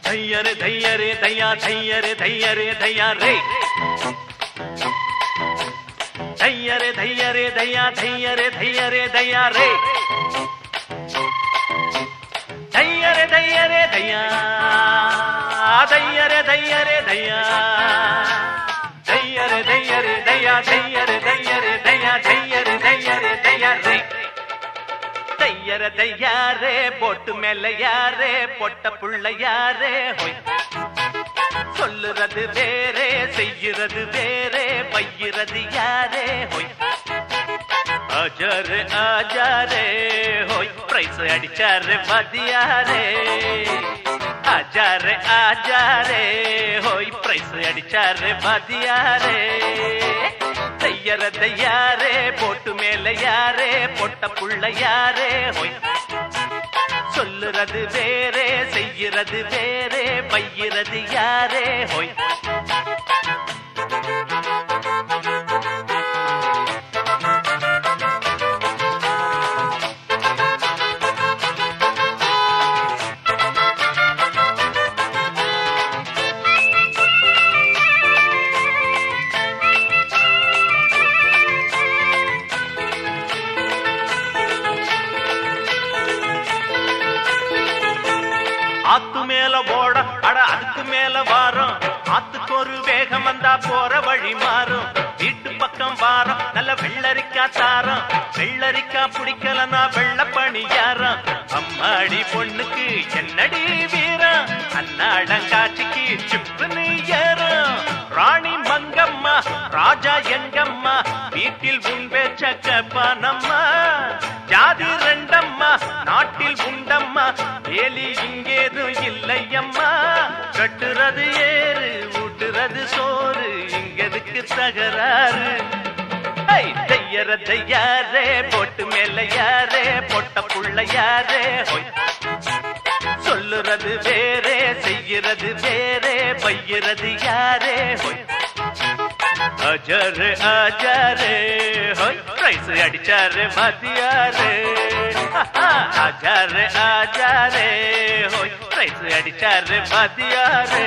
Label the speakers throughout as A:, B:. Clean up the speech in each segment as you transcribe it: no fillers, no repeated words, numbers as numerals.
A: தையரே தையரே தையா தையரே தையரே தையா ரே தையரே தையரே தையா தையரே தையரே தையா ரே தையரே தையரே தையா தையரே தையரே தையா தையரே தையரே தையா தையரே தையரே தையா தையரே தையரே தையா ரே தையர தையாரே போட்டு மேல யாரே பொட்ட புள்ள யாரே ஹொய் சொல்லுறது வேறே செய்யுறது வேறே பையிறது யாரே ஹொய் ஆஜாரே ஆஜாரே ஹொய் பிரைஸ் அடிச்சாரே மதியாரே ஆஜாரே ஆஜாரே ஹொய் பிரைஸ் அடிச்சாரே மதியாரே தையர தையாரே போட்டு மேல யாரே பொட்ட புள்ள யாரே ஹொய் சொல்லுறது வேறே செய்யுறது வேறே பையிறது யாரே ஹொய் ஆத்து மேல ஓட அட அதுக்கு மேல வாரம் ஆத்துக்கு ஒரு வேகம் வந்தா போற வழி மாறும் வீட்டு பக்கம் வாரம் நல்ல வெள்ளரிக்கா தாரம் வெள்ளரிக்கா பிடிக்கலனா வெள்ள பணியாரம் அம்மாடி பொண்ணுக்கு என்னடி வீரம் அன்னாடங்காட்சிக்கு சிப்புன்னு ஏறும் ராணி மங்கம்மா ராஜா எங்கம்மா வீட்டில் உன் பேச்ச கேப்பானம்மா ஜாதி ரெண்டம்மா நாட்டில் உண்டம்மா ஏலி இங்கேதும் இல்லையம்மா கட்டுறது ஏறு ஊட்டுறது சோறு இங்கதுக்கு தகராறு தையர தையாரே போட்டு மேல யாரே பொட்ட புள்ள யாரே ஹொய் சொல்லுறது வேறே செய்யுறது வேறே பையிறது யாரே ஹொய் ஆஜாரே ஆஜாரே ஹொய் பிரைஸ் அடிச்சாரே மதியாரே ஆஜாரே ஆஜாரே ஹொய் பிரைஸ் அடிச்சாரே மதியாரே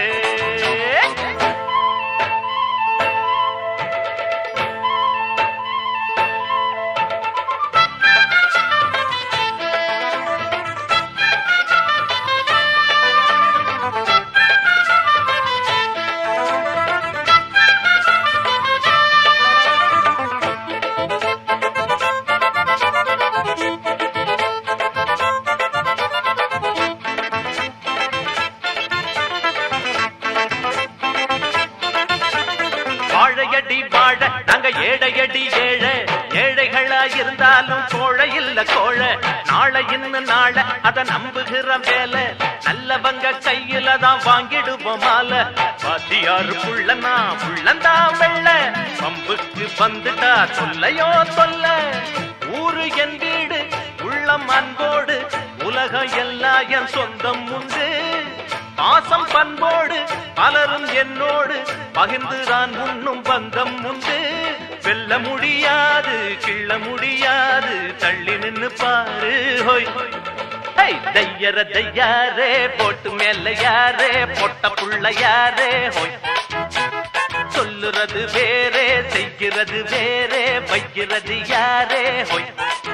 A: வாழையடி வாழ நாங்க ஏழையடி ஏழை ஏழைகளா இருந்தாலும் கோழை இல்ல கோழ நாளை இன்னும் நாளை அத நம்புகிற வேலை நல்லவங்க கையில தான் வாங்கிடுவோம் மாலை பாத்தியாரு புள்ளனா புள்ளந்தான் வெள்ள பம்புக்கு வந்துட்டா சொல்லையோ சொல்ல ஊரு என் வீடு உள்ளம் அன்போடு உலகம் எல்லாம் என் சொந்தம் உண்டு பாசம் பண்போடு பலரும் என்னோடு பகிர்ந்துதான் உண்ணும் பந்தம் உண்டு வெல்ல முடியாது கிள்ள முடியாது தள்ளி நின்னு பாரு ஹொய் தையர தையாரே போட்டு மேல யாரே பொட்ட புள்ள யாரே ஹொய் சொல்லுறது வேறே செய்கிறது வேறே வைக்கிறது யாரே ஹொய்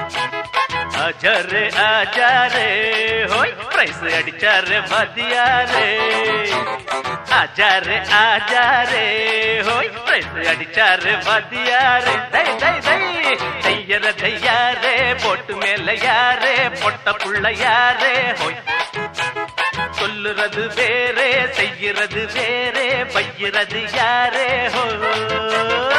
A: ஆஜாரே ஆஜாரே ஹொய் பிரைஸ் அடிச்சாரே மதியாரே ஆஜாரே ஆஜாரே ஹொய் பிரைஸ் அடிச்சாரே மதியாரே தை தை தை தையர தையாரே போட்டு மேல யாரே பொட்ட புள்ள யாரே ஹொய் சொல்லுறது வேறே செய்யுறது வேறே பையிறது யாரே ஹோ